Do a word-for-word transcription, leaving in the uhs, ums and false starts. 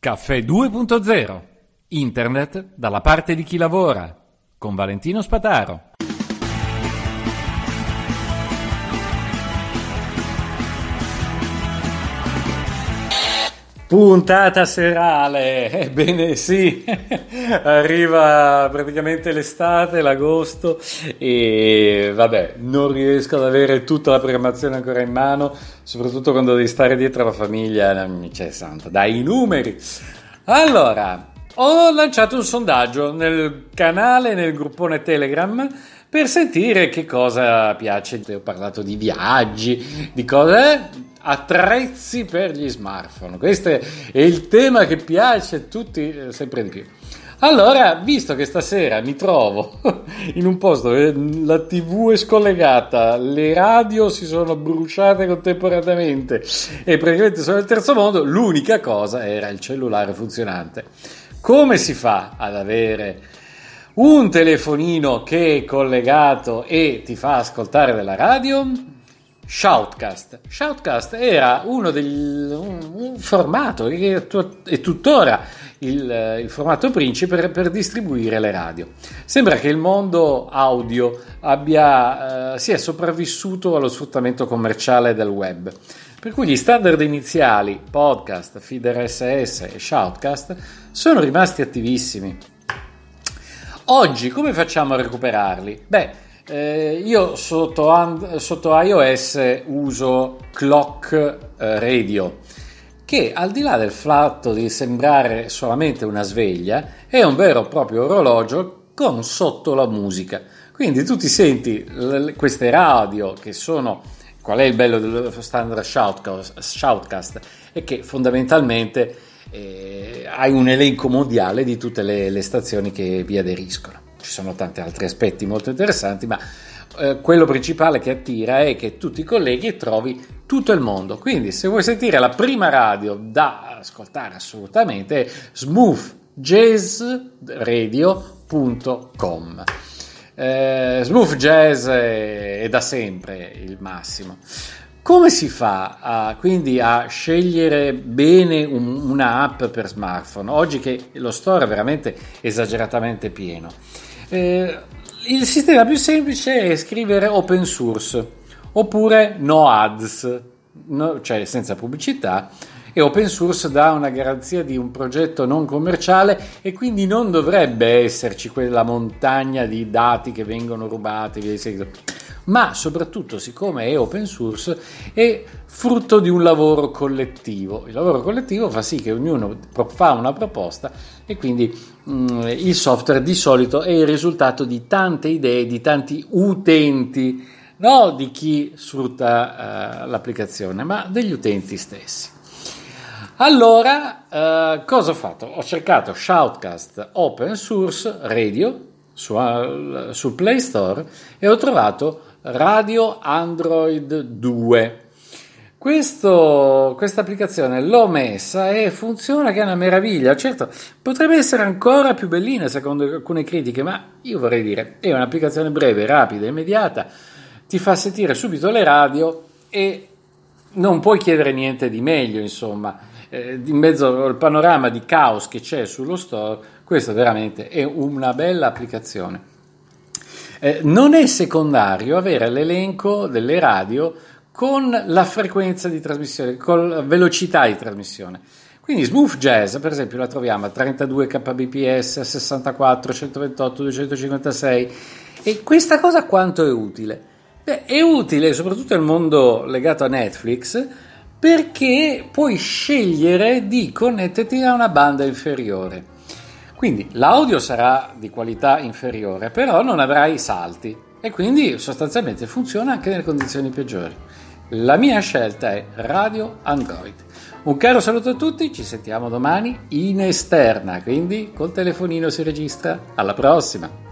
Caffè due punto zero. Internet dalla parte di chi lavora. Con Valentino Spataro. Puntata serale, ebbene sì, arriva praticamente l'estate, l'agosto e vabbè, non riesco ad avere tutta la programmazione ancora in mano, soprattutto quando devi stare dietro alla famiglia, c'è santo, dai i numeri. Allora, ho lanciato un sondaggio nel canale, nel gruppone Telegram, per sentire che cosa piace. Ho parlato di viaggi, di cose... attrezzi per gli smartphone. Questo è il tema che piace a tutti sempre di più. Allora, visto che stasera mi trovo in un posto dove la tivù è scollegata, le radio si sono bruciate contemporaneamente e praticamente sono nel terzo mondo, l'unica cosa era il cellulare funzionante. Come si fa ad avere un telefonino che è collegato e ti fa ascoltare della radio? Shoutcast. Shoutcast era uno degli un, un formato che è tuttora il, il formato principe per, per distribuire le radio. Sembra che il mondo audio abbia eh, sia sopravvissuto allo sfruttamento commerciale del web, per cui gli standard iniziali podcast, feed R S S e Shoutcast sono rimasti attivissimi. Oggi come facciamo a recuperarli? Beh, Eh, io sotto, and- sotto iOS uso Clock eh, Radio, che al di là del fatto di sembrare solamente una sveglia è un vero e proprio orologio con sotto la musica, quindi tu ti senti l- queste radio che sono... Qual è il bello dello standard Shoutcast? Shoutcast è che fondamentalmente eh, hai un elenco mondiale di tutte le, le stazioni che vi aderiscono. Ci sono tanti altri aspetti molto interessanti, ma eh, quello principale che attira è che tu ti colleghi e trovi tutto il mondo. Quindi se vuoi sentire la prima radio da ascoltare assolutamente è smooth jazz radio punto com. eh, Smooth Jazz è, è da sempre il massimo. Come si fa a, quindi a scegliere bene un, una app per smartphone oggi che lo store è veramente esageratamente pieno? Eh, il sistema più semplice è scrivere open source oppure no ads, no, cioè senza pubblicità, e open source dà una garanzia di un progetto non commerciale e quindi non dovrebbe esserci quella montagna di dati che vengono rubati via di seguito. Ma soprattutto, siccome è open source, è frutto di un lavoro collettivo. Il lavoro collettivo fa sì che ognuno fa una proposta e quindi mh, il software di solito è il risultato di tante idee, di tanti utenti, non di chi sfrutta uh, l'applicazione, ma degli utenti stessi. Allora, uh, cosa ho fatto? Ho cercato Shoutcast Open Source Radio su, uh, sul Play Store e ho trovato Radio Android due. Questo, questa applicazione l'ho messa e funziona che è una meraviglia. Certo, potrebbe essere ancora più bellina secondo alcune critiche, ma io vorrei dire, è un'applicazione breve, rapida, immediata, ti fa sentire subito le radio e non puoi chiedere niente di meglio, insomma. Eh, in mezzo al panorama di caos che c'è sullo store, questa veramente è una bella applicazione. Eh, non è secondario avere l'elenco delle radio con la frequenza di trasmissione, con la velocità di trasmissione. Quindi Smooth Jazz, per esempio, la troviamo a trentadue kbps, sessantaquattro, centoventotto, duecentocinquantasei. E questa cosa quanto è utile? Beh, è utile soprattutto nel mondo legato a Netflix, perché puoi scegliere di connetterti a una banda inferiore. Quindi l'audio sarà di qualità inferiore, però non avrai salti e quindi sostanzialmente funziona anche nelle condizioni peggiori. La mia scelta è Radio Android. Un caro saluto a tutti, ci sentiamo domani in esterna, quindi col telefonino si registra. Alla prossima!